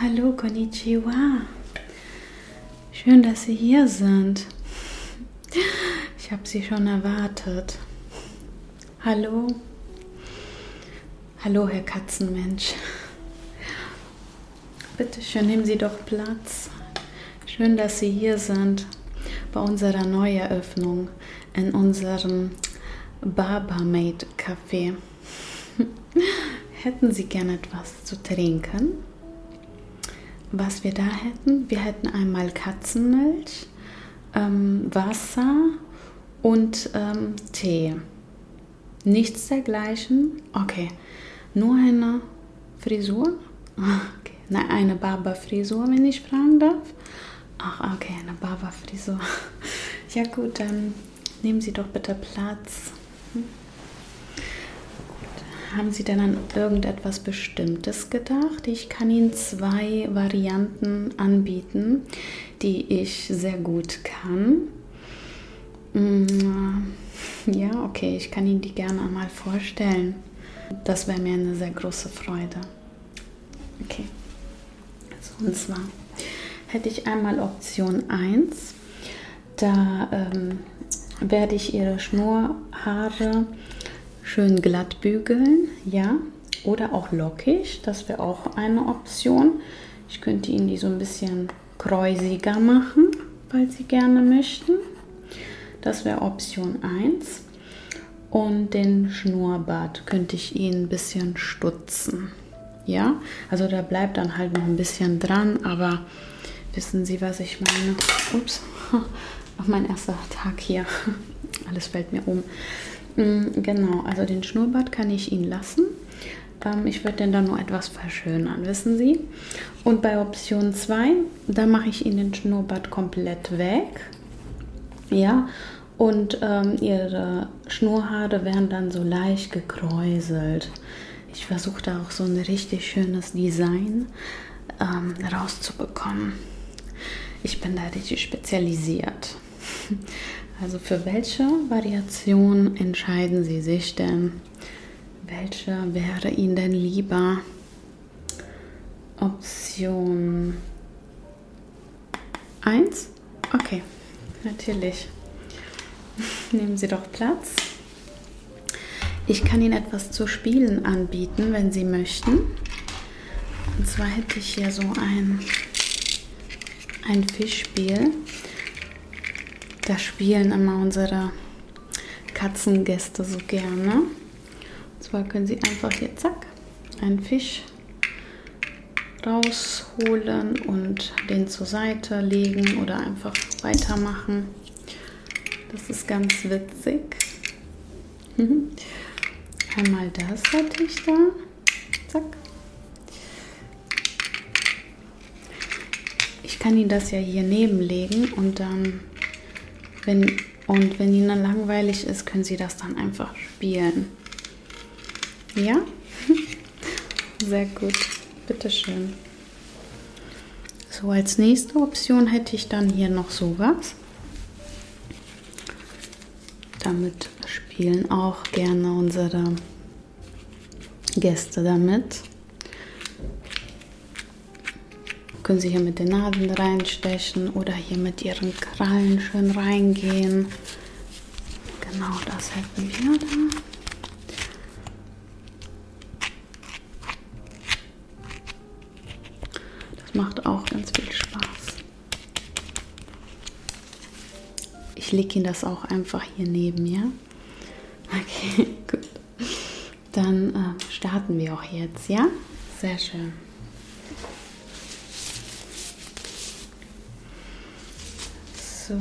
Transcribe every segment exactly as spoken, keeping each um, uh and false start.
Hallo, konnichiwa. Schön, dass Sie hier sind. Ich habe Sie schon erwartet. Hallo. Hallo, Herr Katzenmensch. Bitte schön, nehmen Sie doch Platz. Schön, dass Sie hier sind bei unserer Neueröffnung in unserem Barbarmaid Café. Hätten Sie gerne etwas zu trinken? Was wir da hätten? Wir hätten einmal Katzenmilch, ähm, Wasser und ähm, Tee. Nichts dergleichen? Okay. Nur eine Frisur? Okay. Nein, eine Barberfrisur, wenn ich fragen darf. Ach, okay, eine Barberfrisur. Ja gut, dann nehmen Sie doch bitte Platz. Hm? Haben Sie denn an irgendetwas Bestimmtes gedacht? Ich kann Ihnen zwei Varianten anbieten, die ich sehr gut kann. Ja, okay, ich kann Ihnen die gerne einmal vorstellen. Das wäre mir eine sehr große Freude. Okay, also, und zwar hätte ich einmal Option eins. Da ähm, werde ich Ihre Schnurrhaare schön glatt bügeln, ja, oder auch lockig, das wäre auch eine Option. Ich könnte Ihnen die so ein bisschen kräusiger machen, falls Sie gerne möchten. Das wäre Option eins. Und den Schnurrbart könnte ich Ihnen ein bisschen stutzen, ja, also da bleibt dann halt noch ein bisschen dran, aber wissen Sie, was ich meine? Ups, auf mein erster Tag hier, alles fällt mir um. Genau, also den Schnurrbart kann ich Ihnen lassen. Ähm, ich würde den dann nur etwas verschönern, wissen Sie. Und bei Option zwei, da mache ich Ihnen den Schnurrbart komplett weg. Ja, und ähm, Ihre Schnurrhaare werden dann so leicht gekräuselt. Ich versuche da auch so ein richtig schönes Design ähm, rauszubekommen. Ich bin da richtig spezialisiert. Also für welche Variation entscheiden Sie sich denn? Welche wäre Ihnen denn lieber? Option eins? Okay, natürlich. Nehmen Sie doch Platz. Ich kann Ihnen etwas zu spielen anbieten, wenn Sie möchten. Und zwar hätte ich hier so ein, ein Fischspiel. Da spielen immer unsere Katzengäste so gerne. Und zwar können Sie einfach hier, zack, einen Fisch rausholen und den zur Seite legen oder einfach weitermachen. Das ist ganz witzig. Einmal das hatte ich da. Zack. Ich kann Ihnen das ja hier nebenlegen und dann Wenn, und wenn Ihnen langweilig ist, können Sie das dann einfach spielen. Ja? Sehr gut. Bitteschön. So, als nächste Option hätte ich dann hier noch sowas. Damit spielen auch gerne unsere Gäste damit. Können Sie hier mit den Nadeln reinstechen oder hier mit Ihren Krallen schön reingehen. Genau, das hätten wir da. Das macht auch ganz viel Spaß. Ich lege Ihnen das auch einfach hier neben mir. Okay, gut. Dann äh, starten wir auch jetzt, ja? Sehr schön. So.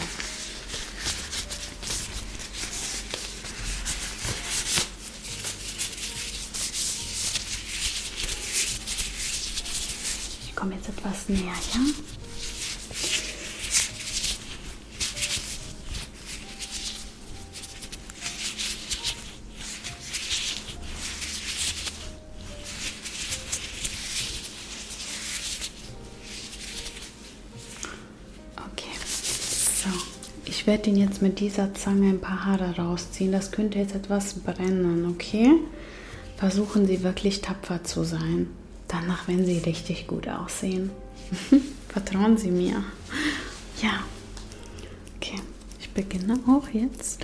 Ich komme jetzt etwas näher, ja? Ich werde ihn jetzt mit dieser Zange ein paar Haare rausziehen. Das könnte jetzt etwas brennen, okay? Versuchen Sie wirklich tapfer zu sein. Danach werden sie richtig gut aussehen. Vertrauen Sie mir. Ja. Okay, ich beginne auch jetzt.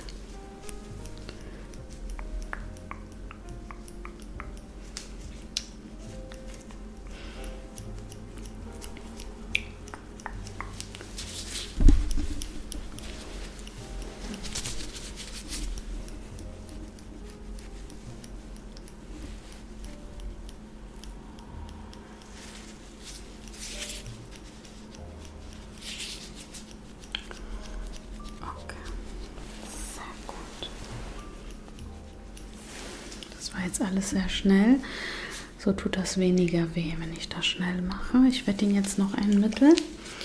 Jetzt alles sehr schnell, so tut das weniger weh, wenn ich das schnell mache. Ich werde Ihnen jetzt noch ein Mittel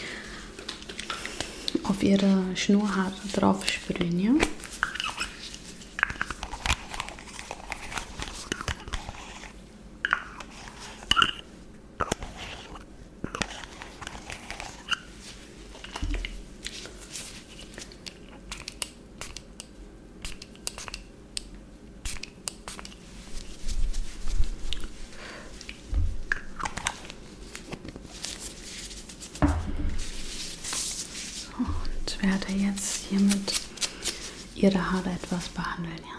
auf Ihre Schnurrhaare drauf sprühen, ja? Ich werde jetzt hiermit Ihre Haare etwas behandeln, ja.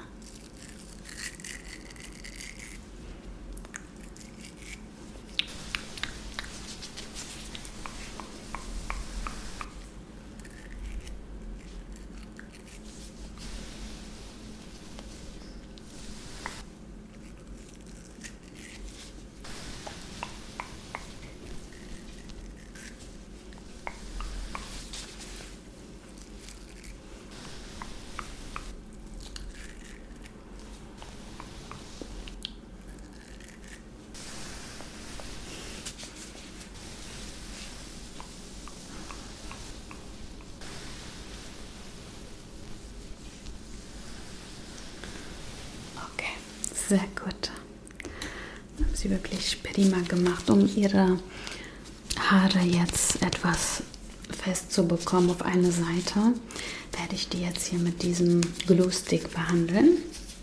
Sehr gut. Das haben Sie wirklich prima gemacht, um Ihre Haare jetzt etwas fest zu bekommen auf eine Seite. Werde ich die jetzt hier mit diesem Glue Stick behandeln.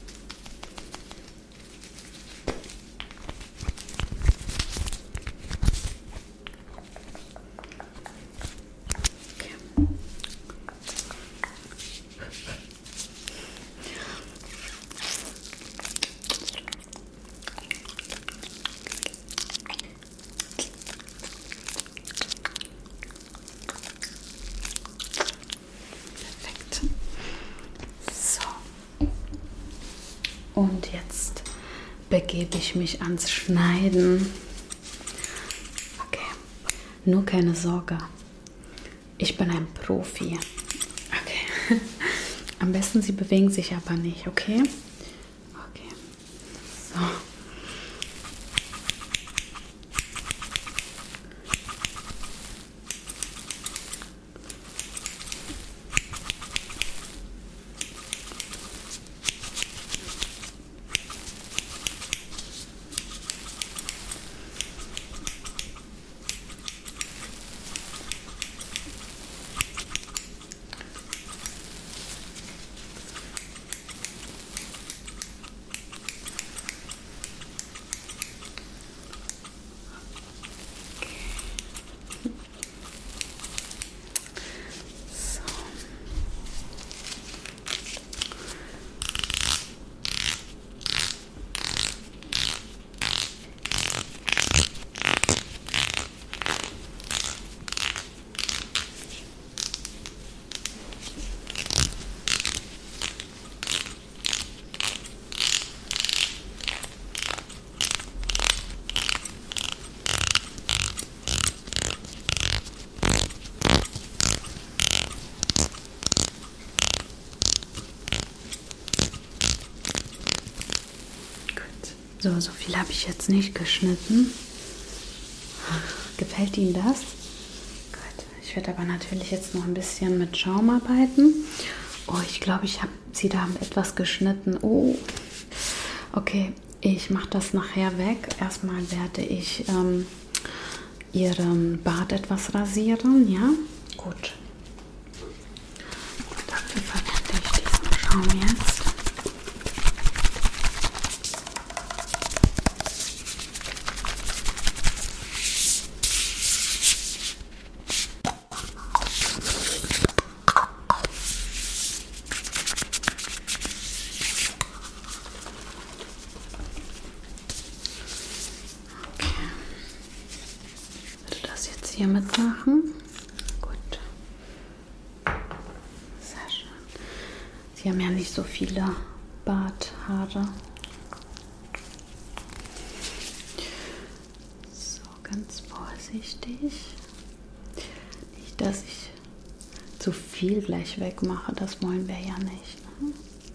Und jetzt begebe ich mich ans Schneiden. Okay, nur keine Sorge. Ich bin ein Profi. Okay. Am besten Sie bewegen sich aber nicht, okay? Okay. So. So, so viel habe ich jetzt nicht geschnitten. Gefällt Ihnen das? Gut. Ich werde aber natürlich jetzt noch ein bisschen mit Schaum arbeiten. Oh, ich glaube, ich habe sie da etwas geschnitten. Oh, okay. Ich mache das nachher weg. Erstmal werde ich ähm, Ihren Bart etwas rasieren. Ja, gut. Dafür verwende ich diesen Schaum jetzt. hier mitmachen. Gut. Sehr schön. Sie haben ja nicht so viele Barthaare. So, ganz vorsichtig. Nicht, dass ich zu viel gleich wegmache, das wollen wir ja nicht. Ne?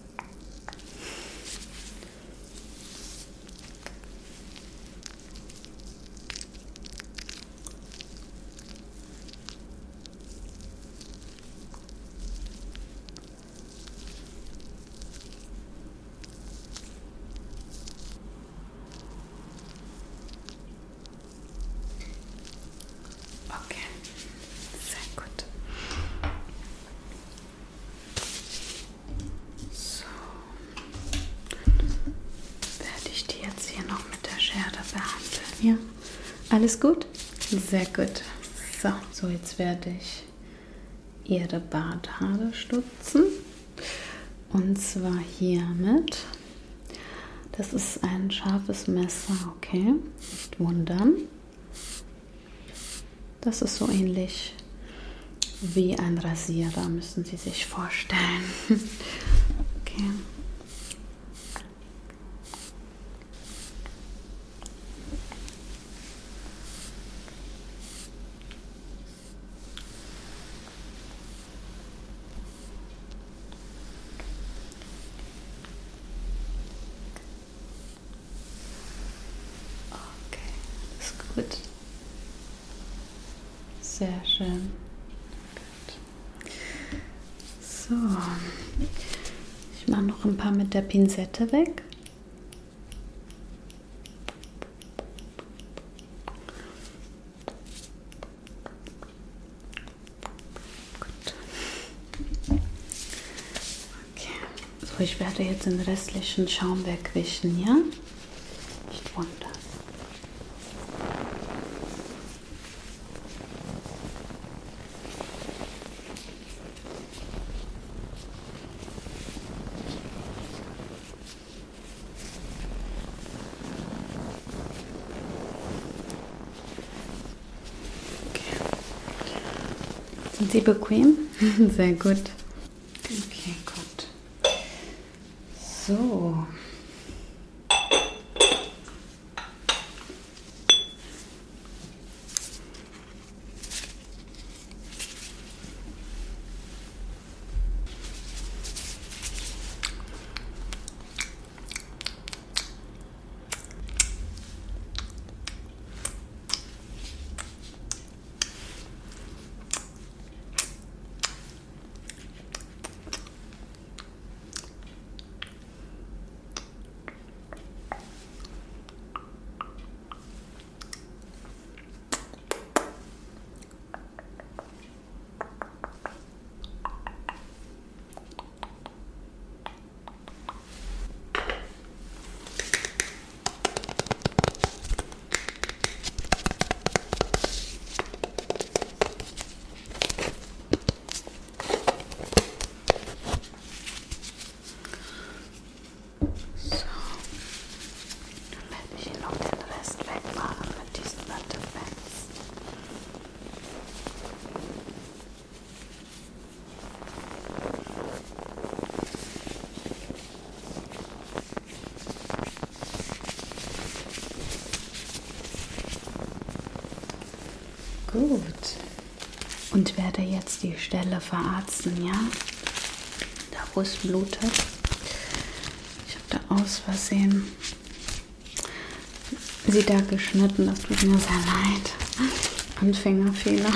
Ja, alles gut? Sehr gut. So, so jetzt werde ich Ihre Barthaare stutzen. Und zwar hiermit. Das ist ein scharfes Messer, okay? Nicht wundern. Das ist so ähnlich wie ein Rasierer, müssen Sie sich vorstellen. Okay. Gut. Sehr schön. Gut. So. Ich mache noch ein paar mit der Pinzette weg. Gut. Okay. So, ich werde jetzt den restlichen Schaum wegwischen, ja? Nicht wundern. Sind Sie bequem? Sehr gut. Okay, gut. So. Gut. Und werde jetzt die Stelle verarzten, ja? Da wo es blutet. Ich habe da aus Versehen sie da geschnitten. Das tut mir sehr leid. Anfängerfehler.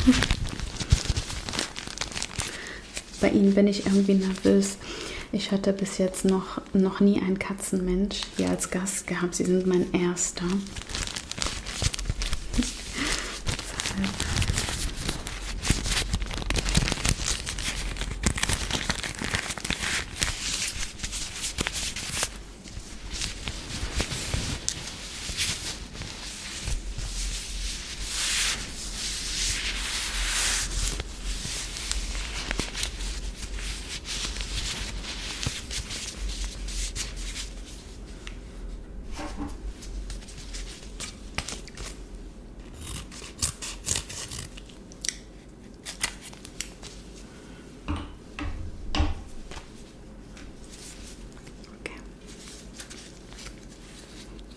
Bei Ihnen bin ich irgendwie nervös. Ich hatte bis jetzt noch, noch nie einen Katzenmensch hier als Gast gehabt. Sie sind mein erster.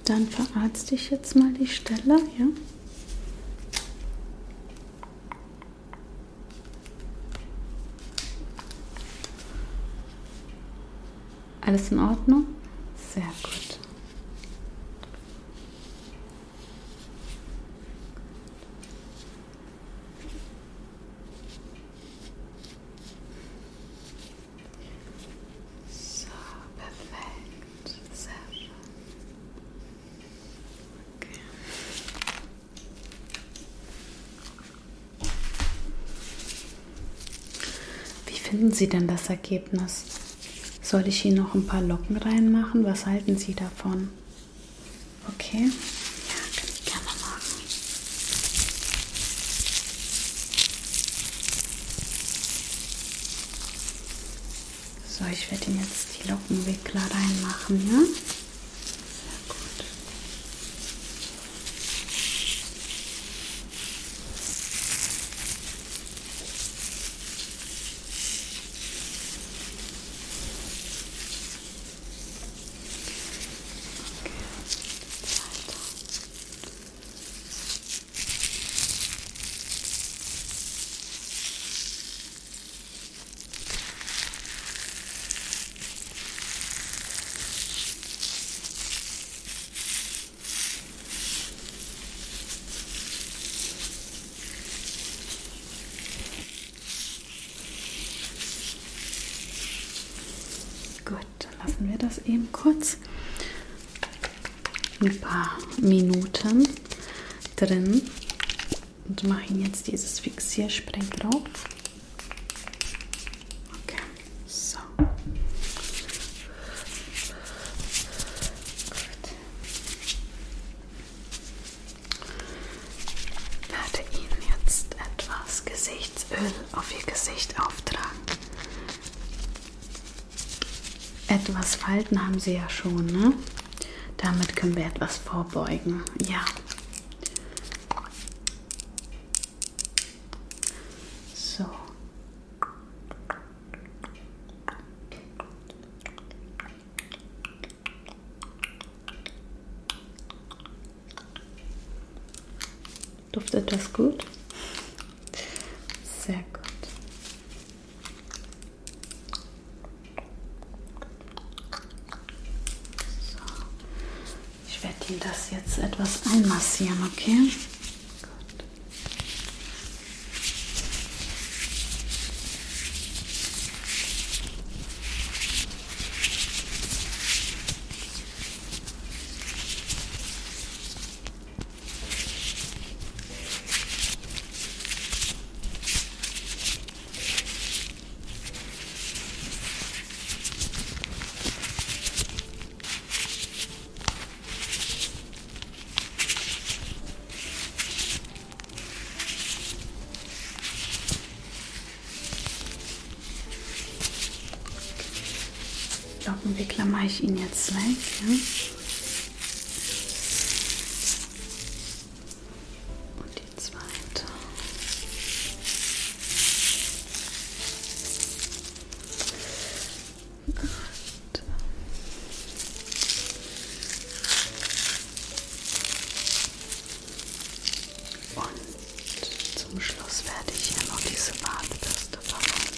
Dann verarzte ich jetzt mal die Stelle, ja. Alles in Ordnung? Sehr gut. So, perfekt. Sehr schön. Okay. Wie finden Sie denn das Ergebnis? Soll ich hier noch ein paar Locken reinmachen? Was halten Sie davon? Okay? Ja, kann ich gerne machen. So, ich werde Ihnen jetzt die Lockenwickler reinmachen, ja? Sehr gut. Gut, dann lassen wir das eben kurz ein paar Minuten drin und mache Ihnen jetzt dieses Fixierspray drauf. Okay, so. Gut. Ich werde Ihnen jetzt etwas Gesichtsöl auf Ihr Gesicht auftragen. Etwas Falten haben Sie ja schon, ne? Damit können wir etwas vorbeugen. Ja. So. Duftet das gut? Sehr gut. Ich werde Ihnen das jetzt etwas einmassieren, okay? Gut. Lockenwickler mache ich Ihnen jetzt weg. Ja? Und die zweite. Gut. Und zum Schluss werde ich hier noch diese Bartbürste verwenden.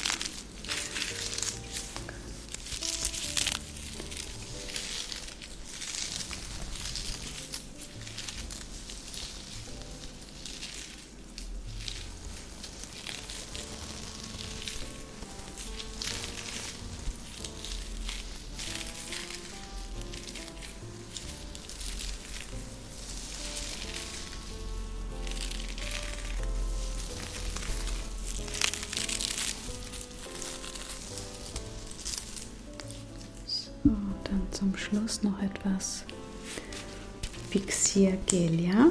Und dann zum Schluss noch etwas Fixiergel, ja?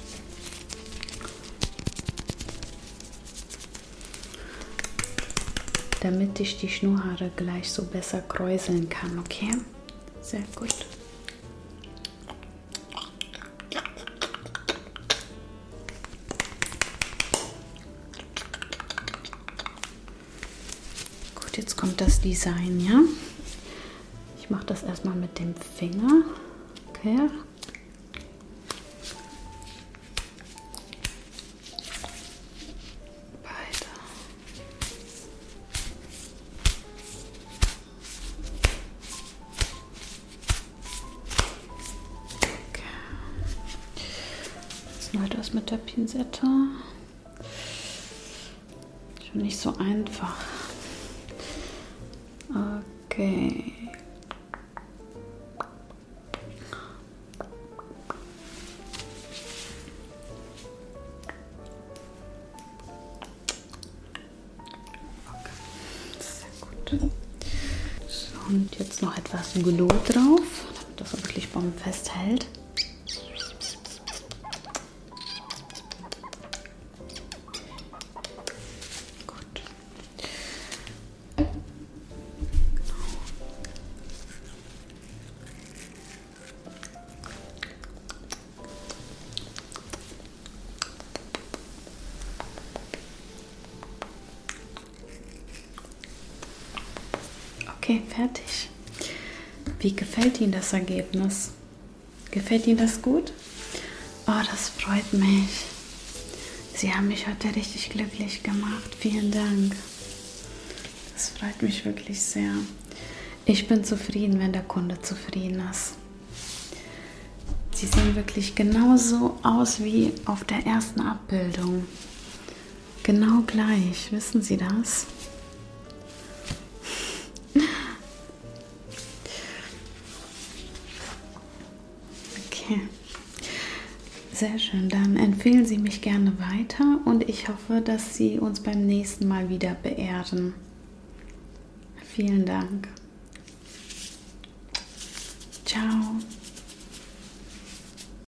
Damit ich die Schnurrhaare gleich so besser kräuseln kann, okay? Sehr gut. Gut, jetzt kommt das Design, ja? Ich mache das erstmal mit dem Finger. Okay. Ist noch etwas mit der Pinzette. Schon nicht so einfach. Okay. So, und jetzt noch etwas Glue drauf, damit das wirklich bombenfest hält. Gut. Okay, fertig. Wie gefällt Ihnen das Ergebnis? Gefällt Ihnen das gut? Oh, das freut mich. Sie haben mich heute richtig glücklich gemacht. Vielen Dank. Das freut mich wirklich sehr. Ich bin zufrieden, wenn der Kunde zufrieden ist. Sie sehen wirklich genauso aus wie auf der ersten Abbildung. Genau gleich. Wissen Sie das? Okay, sehr schön. Dann empfehlen Sie mich gerne weiter und ich hoffe, dass Sie uns beim nächsten Mal wieder beehren. Vielen Dank. Ciao.